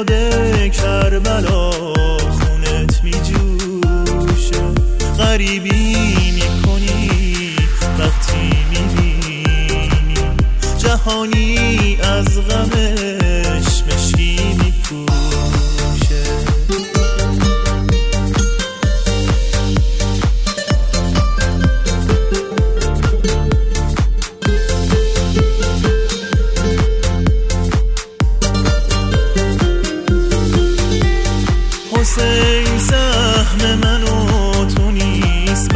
یاد کربلا خونت می جوشه، غریبی میکنی وقتی میبینی جهانی از غمش مشکی میپوشه. حسین سهم من و تو نیست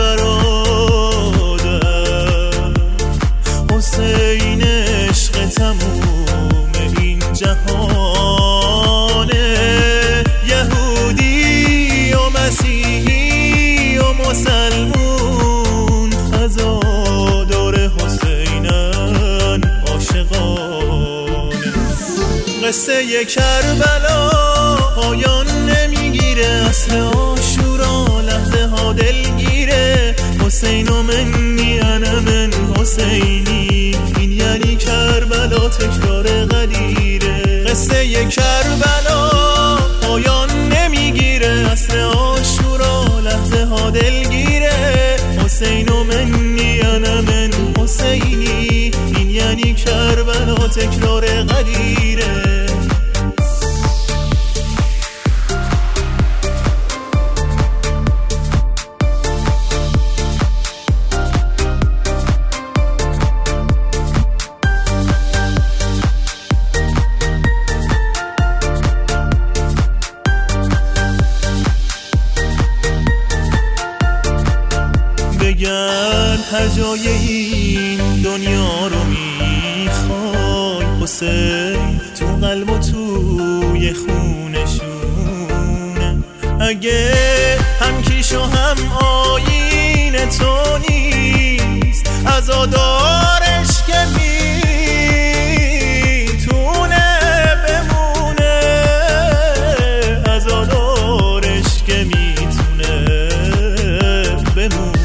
برادر، حسین عشق تموم این جهانه، یهودی و مسیحی و مسلمون عزادار حسینن عاشقانه. قصه کربلا پایان نمیگیره، اصل عاشورا لحظه ها دلگیره. حسین و منی انا من حسینی، این یعنی کربلا تکرار قدیره. قصه کربلا پایان نمیگیره، اصل عاشورا لحظه ها دلگیره. حسین و منی انا من حسینی، این یعنی کربلا تکرار قدیره. بگرد هر جای این دنیا رو میخوای، حسین تو قلب و توی خونشونه. اگه هم کیش و هم آیین تو نیست، عزادارش که میتونه بمونه، عزادارش که میتونه بمونه.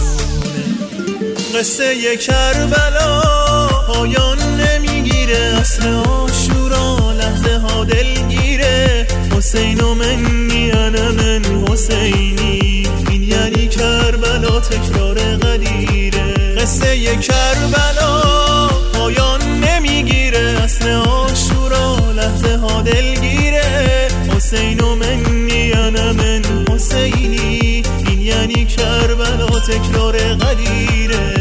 قصه کربلا پایان نمیگیره، اصل عاشورا لحظه ها دلگیره. حسین و منی انا من حسینی، این یعنی کربلا تکرار قدیره. قصه کربلا پایان نمیگیره، اصل عاشورا لحظه ها دلگیره. حسین و منی انا من حسینی، این یعنی کربلا تکرار قدیره.